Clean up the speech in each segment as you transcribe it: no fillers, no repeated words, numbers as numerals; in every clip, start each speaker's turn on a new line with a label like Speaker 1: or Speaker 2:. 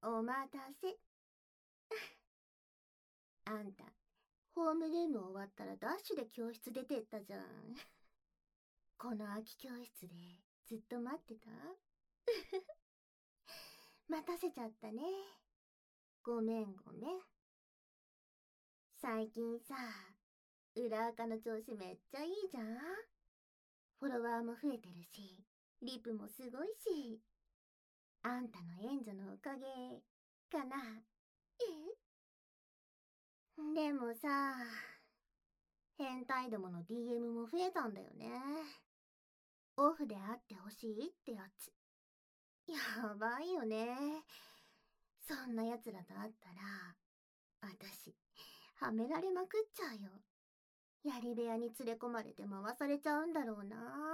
Speaker 1: お待たせ。あんた、ホームルーム終わったらダッシュで教室出てったじゃん。この空き教室でずっと待ってた。待たせちゃったね。ごめんごめん。最近さ、裏垢の調子めっちゃいいじゃん。フォロワーも増えてるし、リプもすごいし。あんたの援助のおかげかな。でもさ、変態どもの DM も増えたんだよね。オフで会ってほしいってやつ。やばいよね。そんな奴らと会ったら、私、はめられまくっちゃうよ。槍部屋に連れ込まれて回されちゃうんだろうな。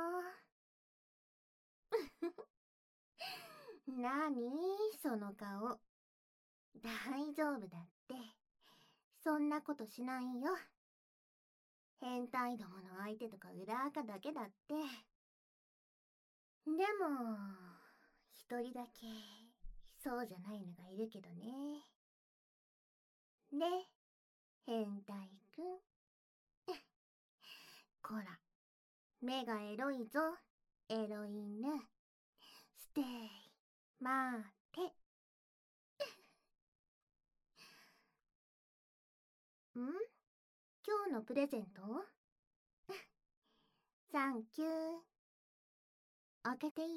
Speaker 1: なにその顔。大丈夫だって。そんなことしないよ。変態どもの相手とか裏垢だけだって。でも、一人だけ、そうじゃないのがいるけどね。で、変態くん。こら、目がエロいぞ、エロ犬。ステイ、待って。今日のプレゼントサンキュー。開けていい？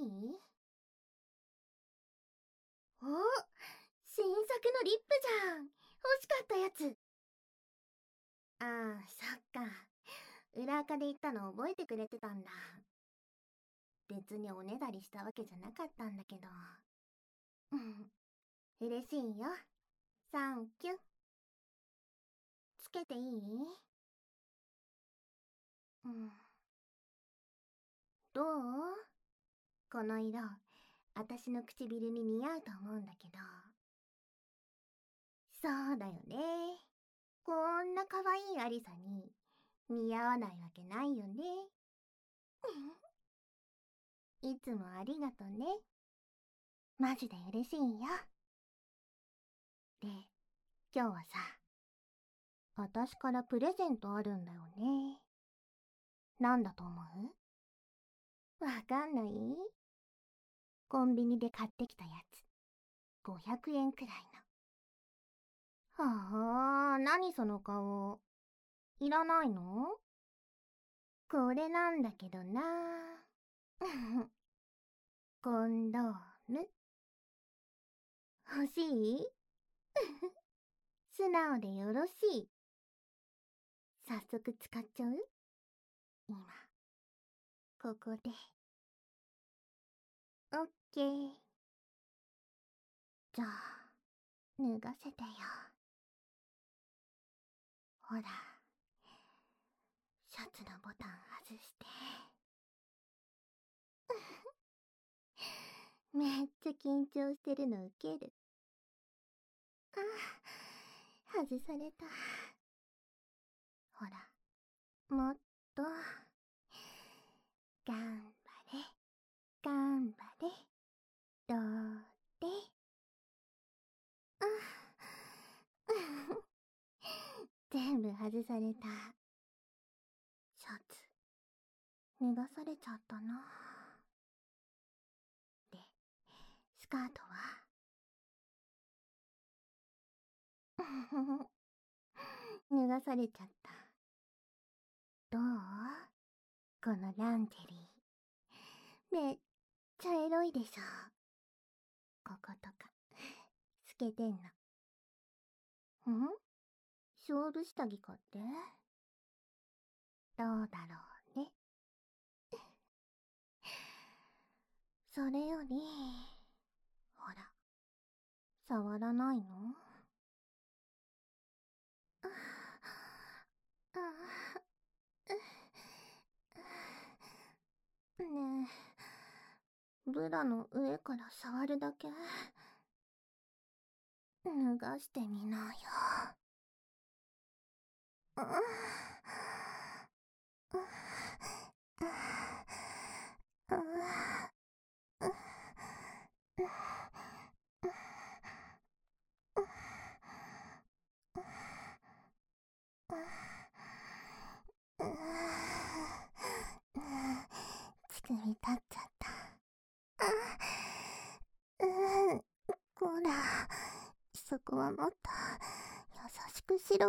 Speaker 1: お、新作のリップじゃん。欲しかったやつ。ああ、そっか。裏垢で言ったの覚えてくれてたんだ。別におねだりしたわけじゃなかったんだけど。嬉しいよ。サンキュ。つけていい？どう？この色、私の唇に似合うと思うんだけど。そうだよね。こんな可愛いアリサに似合わないわけないよね。いつもありがとね。マジで嬉しいよ。で、今日はさ、私からプレゼントあるんだよね。なんだと思う？わかんない？コンビニで買ってきたやつ。500円くらいの。はあ、何その顔。いらないの？これなんだけどな。コンドーム。欲しい？素直でよろしい。早速使っちゃう？今、ここで。オッケー。じゃあ、脱がせてよ。ほら、シャツのボタン外して。めっちゃ緊張してるのウケる。ああ、外された。ほら、もっと。頑張れ、頑張れ。どうで？全部外された。シャツ、脱がされちゃったな。で、スカートは脱がされちゃった。どう？このランジェリー。めっちゃエロいでしょ。こことか、透けてんの。勝負下着かって？どうだろうね。それより、ほら、触らないの？ねえ、ブラの上から触るだけ脱がしてみなよ。 つに立っちゃった。こら、そこはもっと優しくしろって。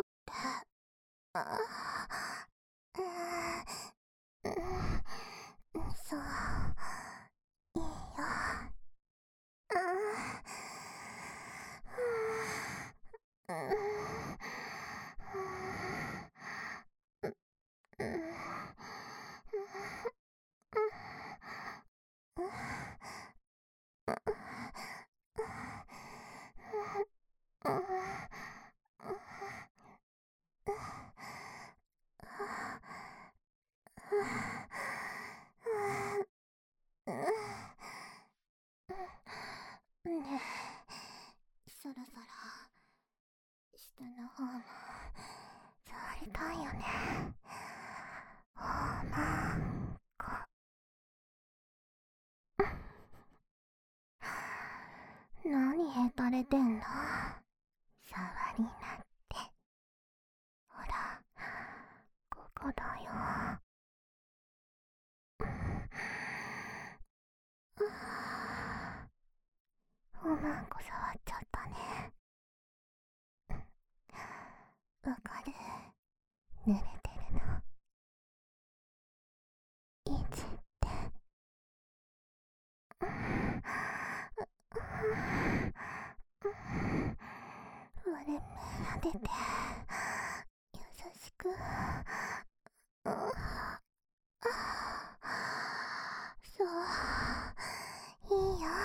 Speaker 1: そう、いいよ。ねえ、そろそろ下の方も触りたいよね。なんか何へたれてんだ、触りなんて。ほら、ここだよ。おまんこ触っちゃったね。わかる、濡れてるの。いつって。割れ目が出て優しく。そう、いいよ。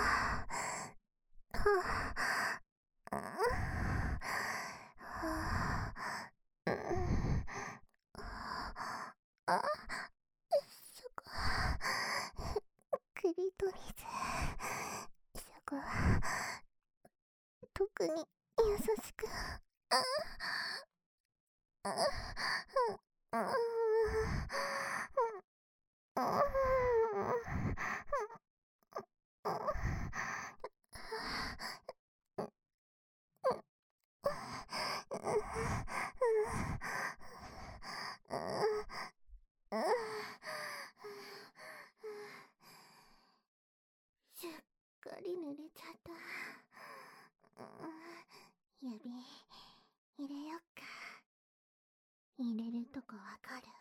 Speaker 1: そこ、クリトリス。そこは特に優しく。すっかり濡れちゃった。指入れよっか。入れるとこわかる？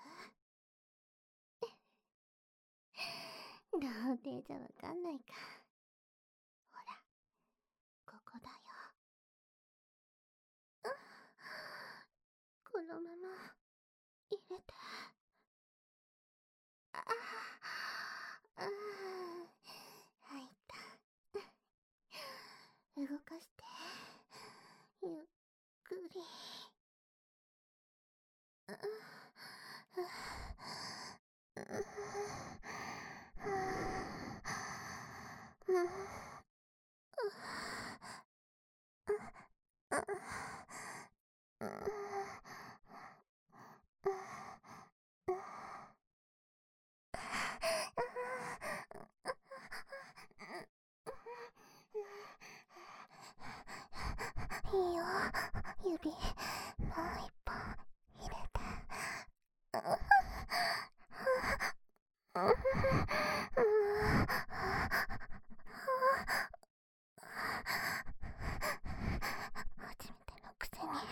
Speaker 1: 童貞じゃわかんないか。ほら、ここだよ。このまま入れて。入った。動かして、ゆっくり。いいよ、指もう一本入れて。初めてのくせに。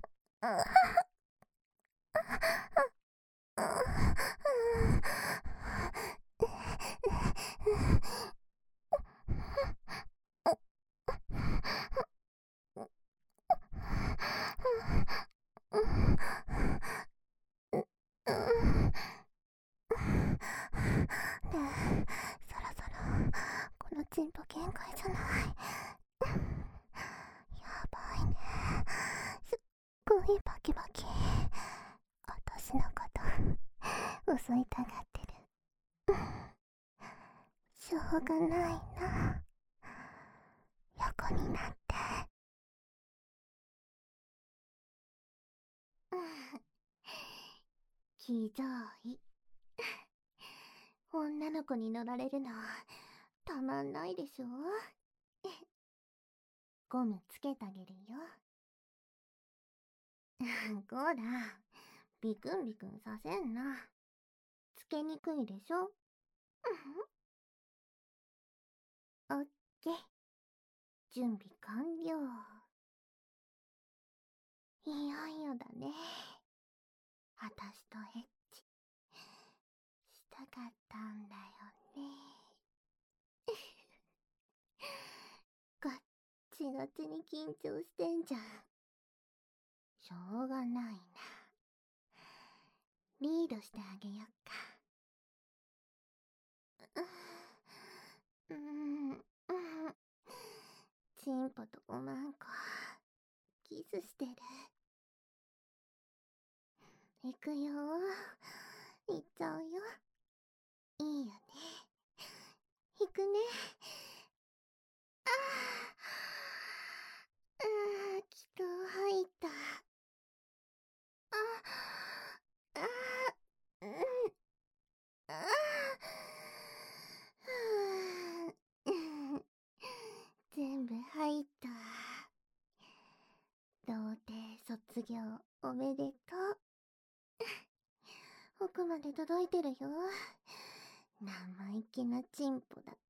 Speaker 1: ねえ、そろそろこのチンポ限界じゃない？やばいね。すっごいバキバキ。私のこと襲いたがってる。しょうがないな。横になって。気丈い。女の子に乗られるのたまんないでしょ。ゴムつけてあげるよ。こら、ビクンビクンさせんな。つけにくいでしょ。 オッケー。準備完了。いよいよだね。あたしとエッチしたかったんだよね。ガッチガチに緊張してんじゃん。しょうがないな。リードしてあげよっか。チンポとおまんこキスしてる。行くよ。行っちゃうよ。いいよね。行くね。気が入った。うん。全部入った。童貞卒業おめでとう。奥まで届いてるよ。生意気なチンポだね。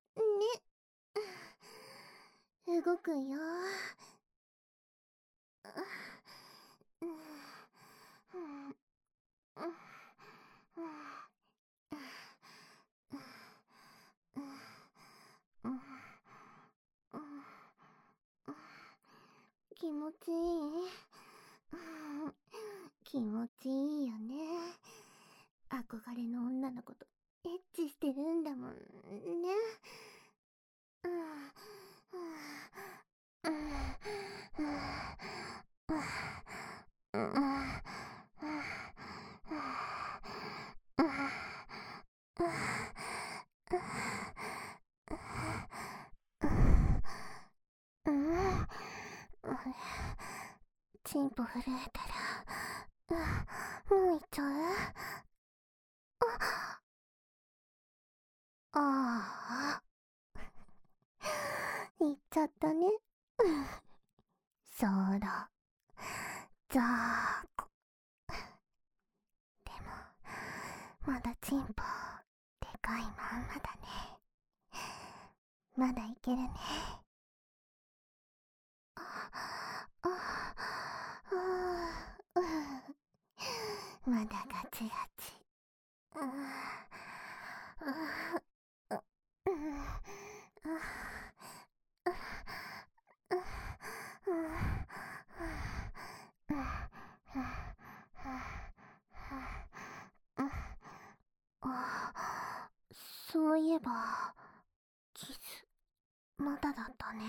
Speaker 1: 動くよ。気持ちいい。気持ちいいよね。憧れの女の子とエッチしてるんだもんね。チンポ震えたら、もう行っちゃう？ああ。行っちゃったね。そうだ。ザーコ。でも、まだチンポ、でかいまんまだね。まだいけるね。まだガチガチ。そういえば、キス、まだだったね。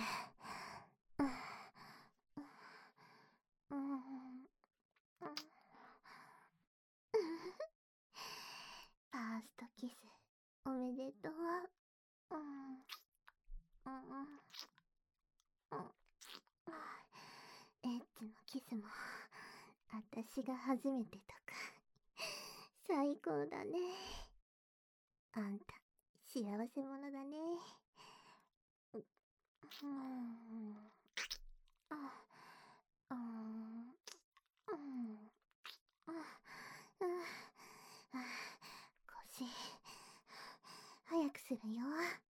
Speaker 1: ファーストキス、おめでとう。エッチのキスも、あたしが初めてとか、最高だね。あんた、幸せ者だね。腰、早くするよ。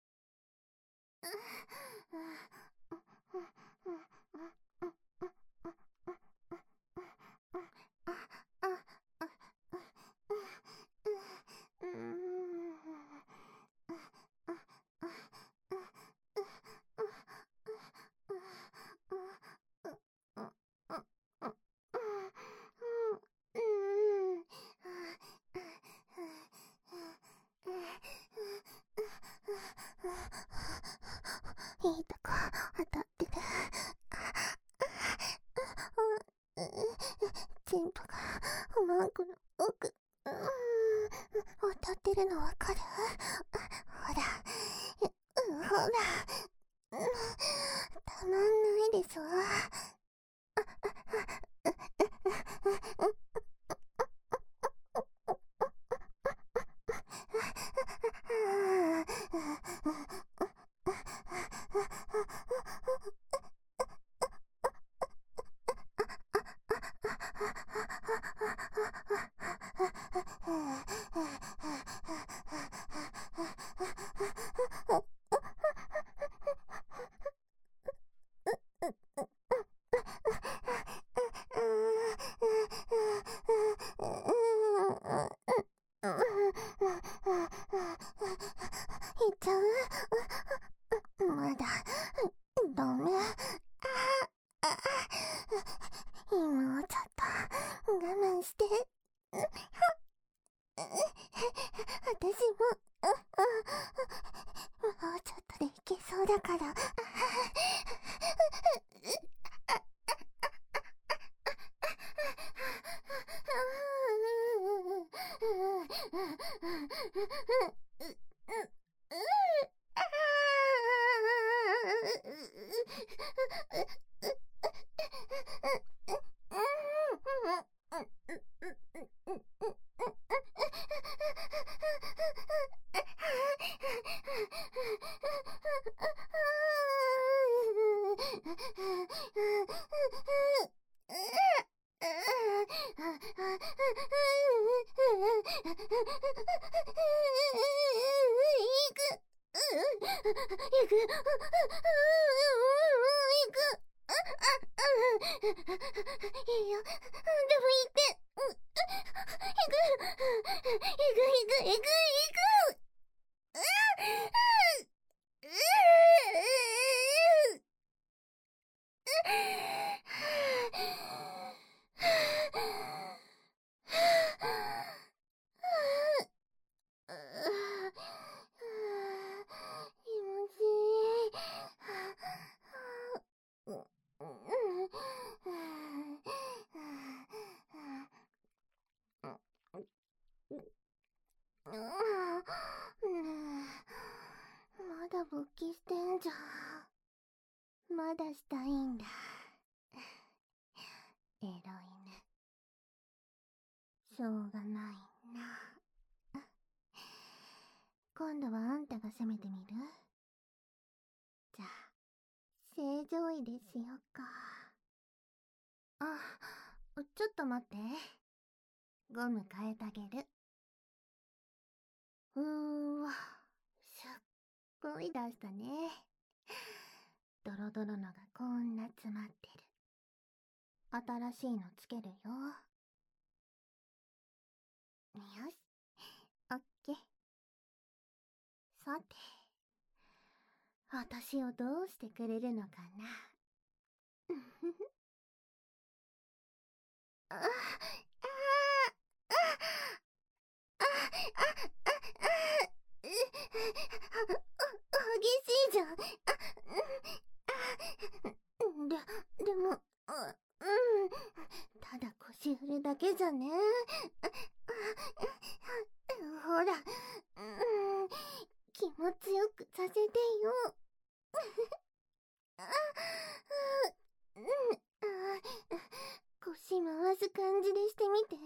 Speaker 1: いいとこ当たってる。チンポがおまんこの奥、当たってるのわかる？ほら、ほら、たまんないでしょ。 だから。まだ勃起してんじゃん。まだしたいんだ。エロいね。しょうがないな。今度はあんたが攻めてみる？じゃあ、正常位でしようか。あ、ちょっと待って。ゴム変えてあげる。わ、すっごい出したね。ドロドロのがこんな詰まってる。新しいのつけるよ。よし、オッケー。さて、私をどうしてくれるのかな。あ、あ、あ、あ、あ、激しいじゃん。でも、ただ腰振るだけじゃね。ほら、気持ちよくさせてよ。腰回す感じでしてみて。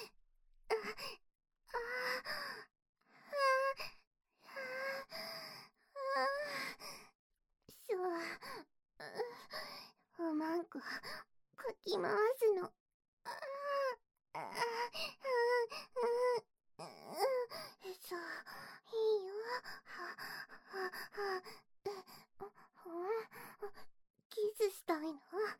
Speaker 1: うまんこかき回すの。そう、いいよ。キスしたいの？いいよ。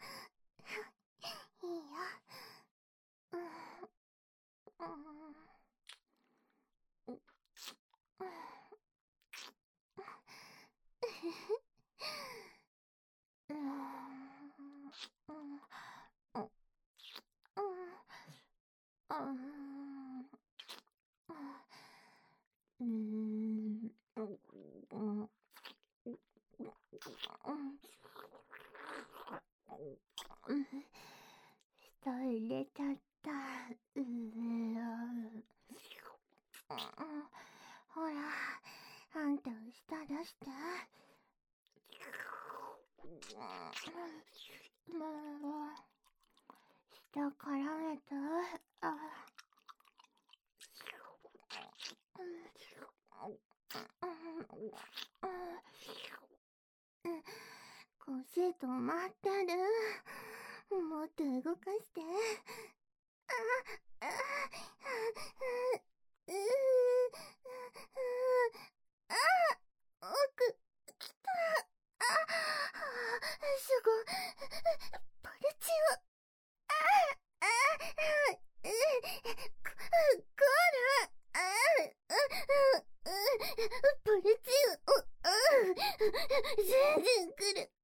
Speaker 1: 舌入れちゃった。ほら、あんたは舌出して。舌絡めて。腰止まってる。もっと動かして。奥きた。すごい。ポルチオ。コーラ。ポルチオ。全然来る。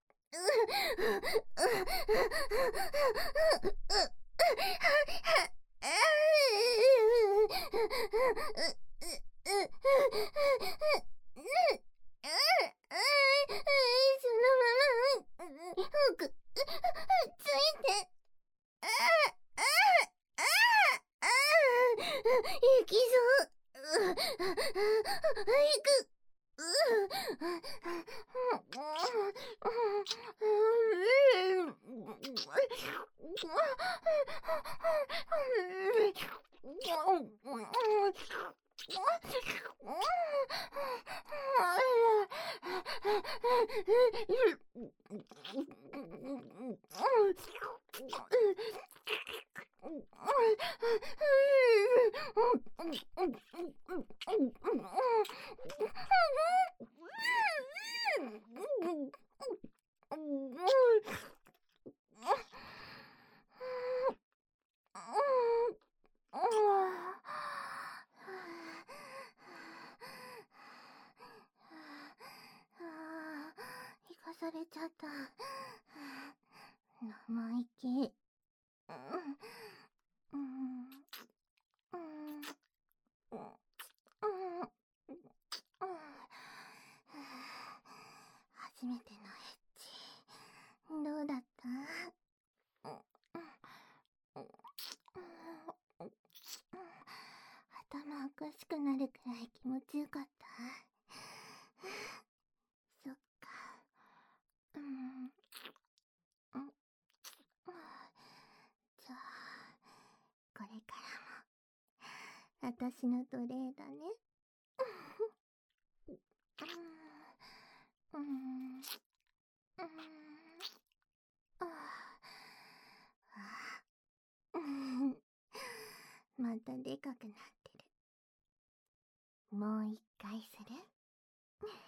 Speaker 1: く、ついて。行きそう。行く。行かされちゃった。生意気。初めてのエッチ、どうだった？頭おかしくなるくらい気持ちよかった？そっか。じゃあ、これからも私の奴隷だね。またでかくなってる。もう一回する？